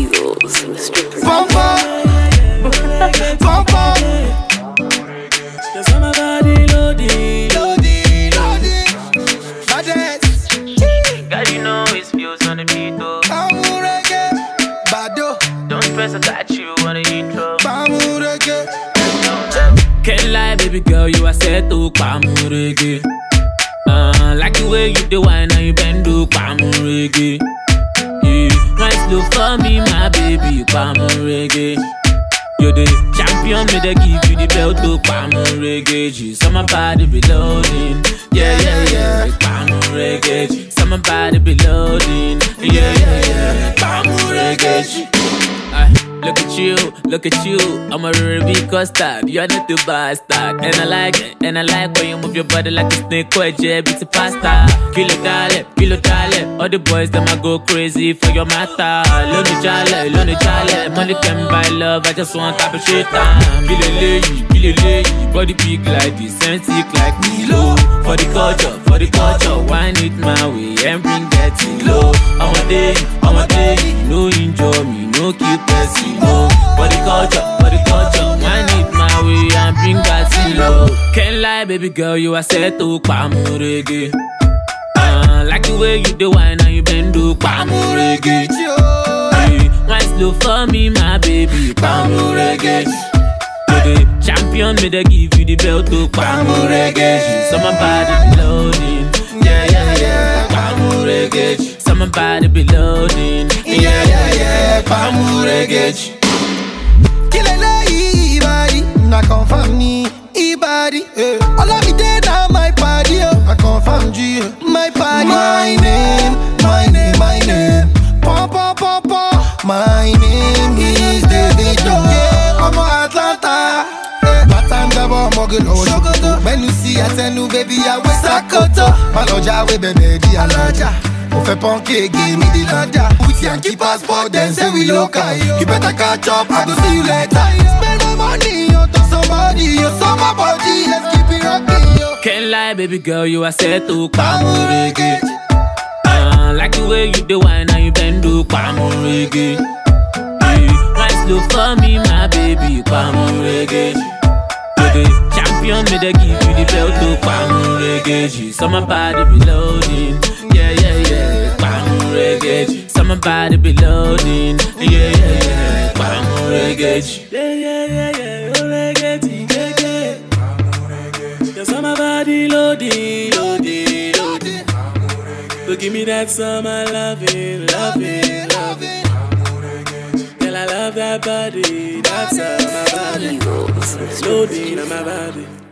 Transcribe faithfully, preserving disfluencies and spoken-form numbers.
Eagles, Mister Pom pom, pom pom. Cause I'm a body loading, Loading, loading. Baddest. God, you know it feels on the beat, though. Pamurege. Bado. Don't press, I got you on the intro. Pamurege. Can't lie, baby girl, you are set to Pamurege. Uh, like the way you do wine and you bend to Pamurege. Yeah, right slow for me, my baby, Pamurege. You're the champion, me they give you the belt to Pamurege. She's on my body be loading. Yeah, yeah, yeah, Pamurege. Some my body be loading. Yeah, yeah, yeah, Pamurege. Uh, look at you, look at you. I'm a Ruby custard. You're not the bastard. And I like it, and I like when you move your body like a snake or a jab. It's a pasta. Kilo dale, kilo dale. All the boys, them I go crazy for your matter. Lonely jale, lonely jale. Money can buy love, I just want type of shit time. Kilo lay, kilo lay. Body big like this, and sick like Milo. For the culture, for the culture. Wine it my way and bring that thing low. I'm a day, I'm a day. No enjoy me, no keep pressing low. For the culture, for the culture. Wine it my way and bring that thing low. Can't lie, baby girl, you are set to Pamurege. Uh, like the way you do wine and you bend to Pamurege. Hey, wine slow for me, my baby, Pamurege. You're the champion, me they give you the belt to Pamurege. She's on my body be loading. Yeah, yeah, yeah, Pamurege. Some my body be loading. Yeah, yeah, yeah, Pamurege. Kilele ibadi, na confirm ni ibadi. All of me dead now my body, I confirm G. My body, my name, my name, my name. Pom pom pom pom. My name is David. I'm a Atlanta. Batanga mogul Shogoto. When you see I tell you baby I wear Sakoto. Maloja we baby di alaja. On fait panquer, give me the lanja. With Yankee passport, then say we local. You better catch up, I go see you later. Spend my money on to somebody, you saw my body, let's keep it rocking, yo. Can't lie, baby girl, you are set to Pamurege. Uh, like the way you do wine and you bend to Pamurege. Yeah, wine slow for me, my baby, Pamurege. You're the champion, me they give you the belt to Pamurege. She's on my body be loading. Yeah, yeah, yeah, Pamurege. Some my body be loading. Yeah, yeah, yeah, Pamurege. Yeah, yeah, yeah, yeah, Pamurege. Yeah, yeah, Pamurege. Yeah, some my body loading, loading, loading. So give me that summer loving, loving, loving. Girl, I love that body, that's all my body. Eagles, Mister Loading on my body.